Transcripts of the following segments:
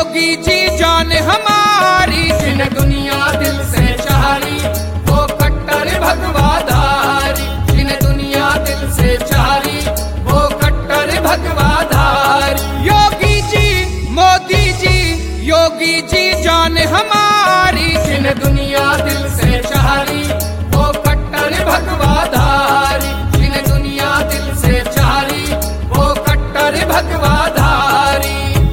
योगी जी जान हमारी, जिन दुनिया दिल से चारी, वो कट्टर भगवाधारी। जिन दुनिया दिल से चारी, वो कट्टर भगवाधारी। योगी जी, मोदी जी, योगी जी जान हमारी, जिन दुनिया दिल से चारी, वो कट्टर भगवाधारी। जिन दुनिया दिल से चारी, वो कट्टर भगवाधारी।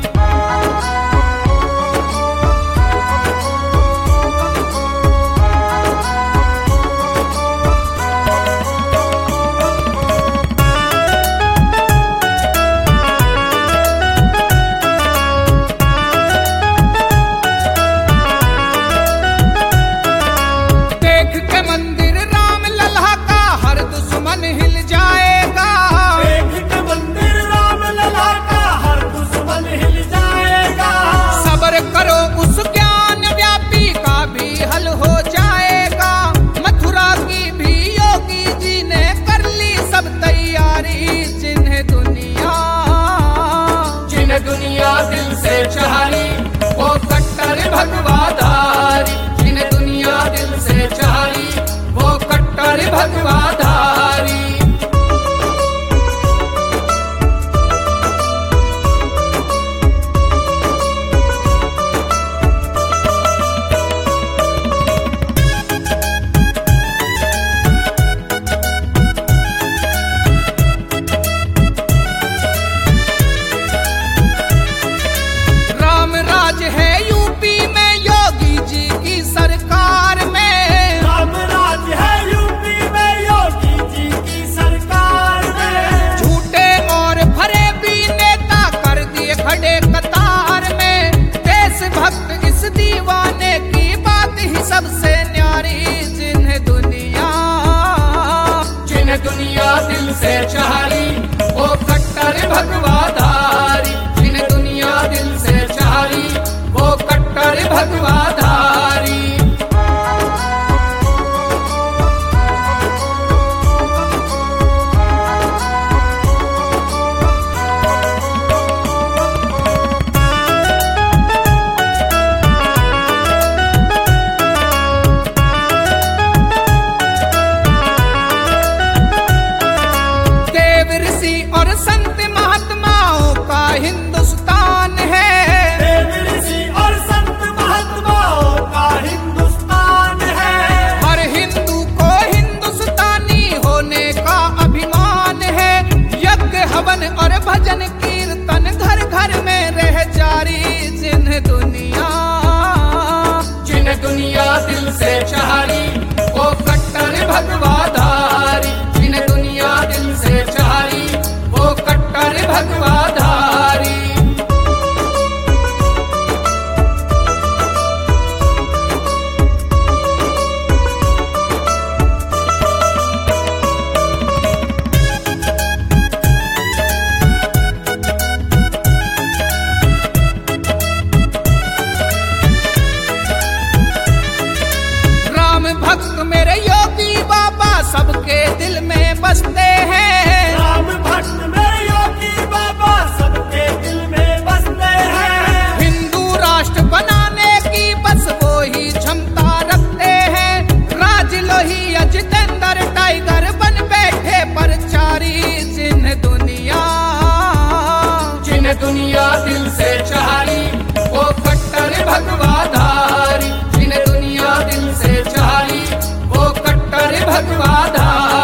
दुनिया दिल से चारी, वो कट्टर भगवाधारी। जिन दुनिया दिल से चारी, वो कट्टर भगवाधारी। है यूपी में योगी जी की सरकार में, राम राज है यूपी में योगी जी की सरकार में। झूठे और भरे भी नेता कर दिए खड़े कतार में। देशभक्त इस दीवाने की बात ही सबसे न्यारी। जिन्हें दुनिया दिल से चारी, वो कट्टर भगवाधारी। जिन्हें दुनिया दिल से चारी, वो कट्टर भगवाधारी। देव ऋषि और संत महात्माओं का हिंदुस्तान है। देव ऋषि और संत महात्माओं का हिंदुस्तान है। हर हिंदू को हिंदुस्तानी होने का अभिमान है। यज्ञ हवन और भजन कीर्तन घर घर में रह जारी। जिन्हें दुनिया दिल से चारी, वो कट्टर भगवाधारी। जिन्हें दुनिया दिल से चारी, वो कट्टर भगवाधारी। भक्त मेरे योगी बाबा सबके दिल में बसते हैं। राम भक्त मेरे योगी बाबा सबके दिल में बसते हैं। हिंदू राष्ट्र बनाने की बस वो ही क्षमता रखते हैं। राज लोहिया जितेंद्र टाइगर बन बैठे परचारी। जिन्हें दुनिया दिल से चारी, वो कट्टर भगवाधारी। जिन्हें दुनिया दिल से चारी, वो कट्टर भगवाधारी।